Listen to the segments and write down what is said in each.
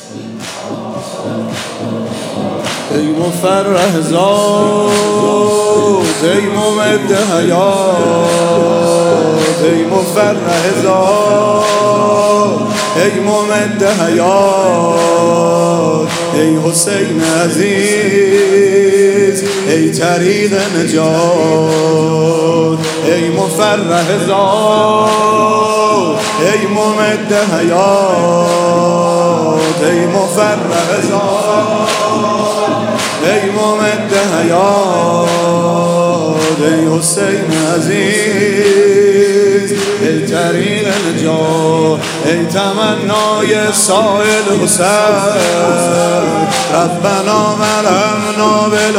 ای مفرح ذات ای ممد حیات ای مفرح ذات ای ممد حیات ای حسین عزیز ای طریق نجات ای مفرح ذات ای ممد حیات ای مفرح ذات ای ممد حیات ای حسین عزیز ای طریق نجات ای تمنای سائل حسین ربنا مرحمنا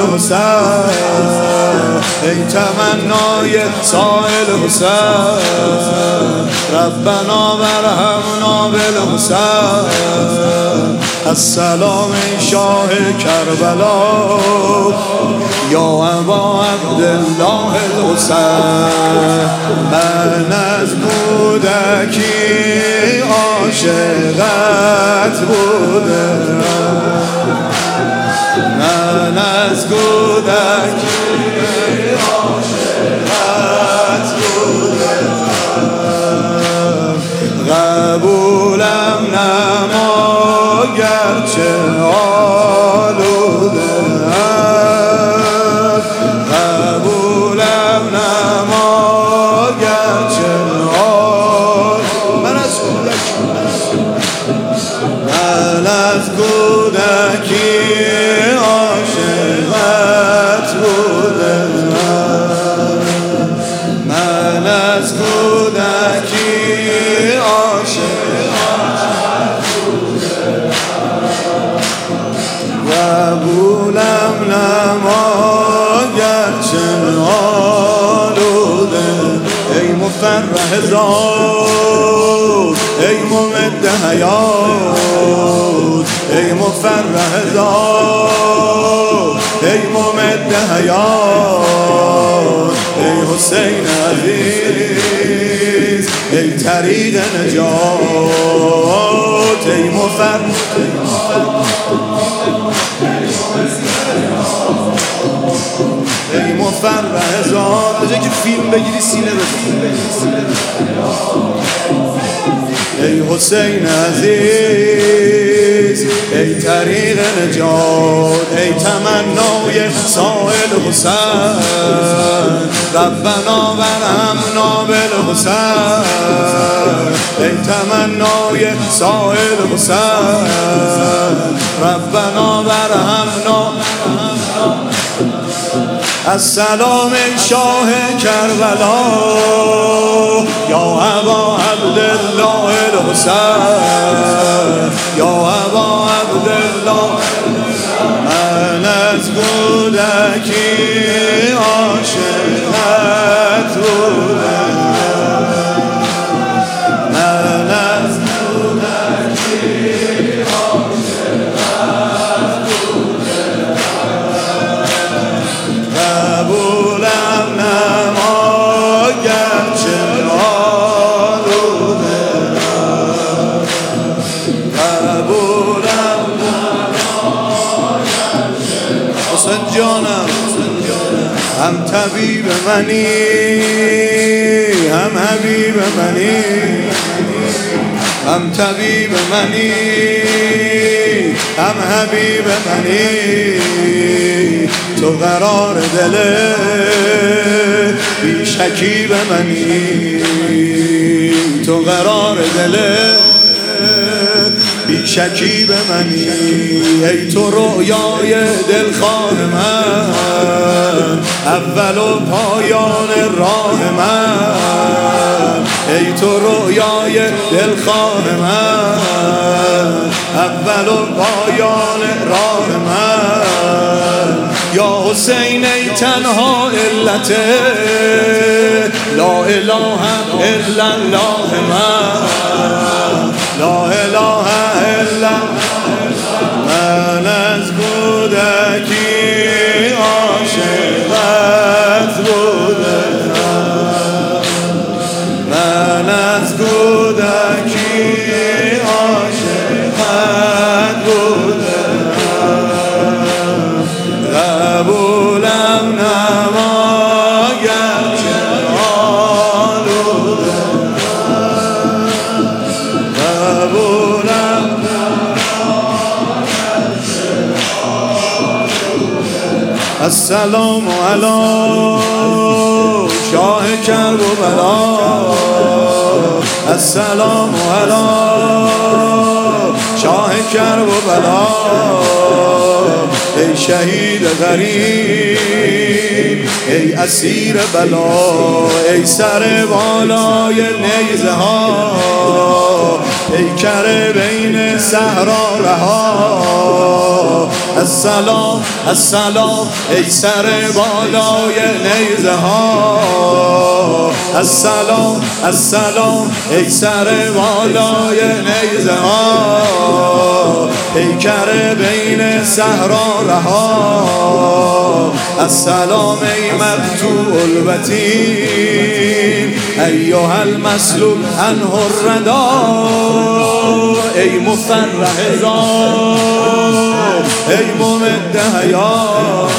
بالحسین ای تمنای سائل حسین ربنا مرحمنا بالحسین السلام ای شاه کربلا یا ابا عبدالله الحسین من از کودکی عاشقت بودم من از کودکی عاشقت بودم قبولم نما گرچه آلودم قبولم نما گرچه آلودم من از کودکی عاشقت بودم من از کودکی عاشقت بودم قبولم نما گرچه آلودم ای مفرح ذات ای ممد حیات ای مفرح ذات ای ممد حیات ای حسین عزیز ای طریق نجات ای مفرح ای مفرح ذات به جای که فیلم بگیری سینه بزن ای حسین عزیز ای طریق نجات ای تمنای سائل حسین ربنا ورحمنا بالحسین ای تمنای سائل حسین ربنا ورحمنا السلام ای شاه کربلا یا ابا عبدالله الحسین یا ابا عبدالله من از کودکی عاشقت بودم من از کودکی عاشقت بودم قبولم نما گرچه آلودم قبولم نما گرچه حسین جانم هم طبیب منی هم حبیب منی هم طبیب منی هم حبیب منی تو قرار دل بی شکیب منی تو قرار دل بی شکیب منی ای تو رویای دلخواه من اول و پایان راه من ای تو رویای دلخواه من اول و پایان راه من یا حسین ای تنها علت لا اله الا الله من لا اله الا من از کودکی عاشقت بودم من از کودکی عاشقت السلام علی شاه کرب و بلا، السلام علی شاه کرب و بلا. ای شهید غریب، ای اسیر بلا، ای سر بالای نیزه ها، پیکر بین صحرا رها. السلام السلام ای سر بالای نیزه ها، السلام السلام ای سر بالای نیزه ها، پیکر بین صحرا رها. السلام ای مقطوع البطین، ایها المسلول عنه الردی، ای مفرح ذات، ای ممد حیات.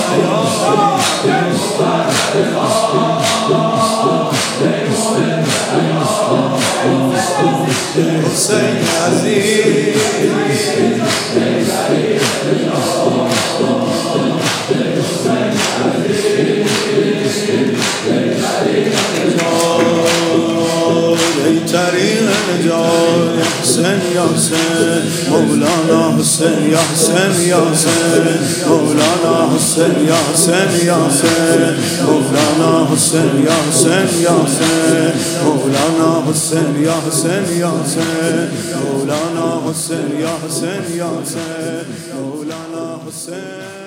حسین عزیز ای طریق نجات، حسین یا حسین مولانا، حسین یا حسین یا حسین مولانا، حسین یا حسین یا حسین مولانا، حسین یا حسین یا حسین مولانا، حسین یا حسین یا حسین مولانا، حسین یا حسین یا حسین مولانا، حسین.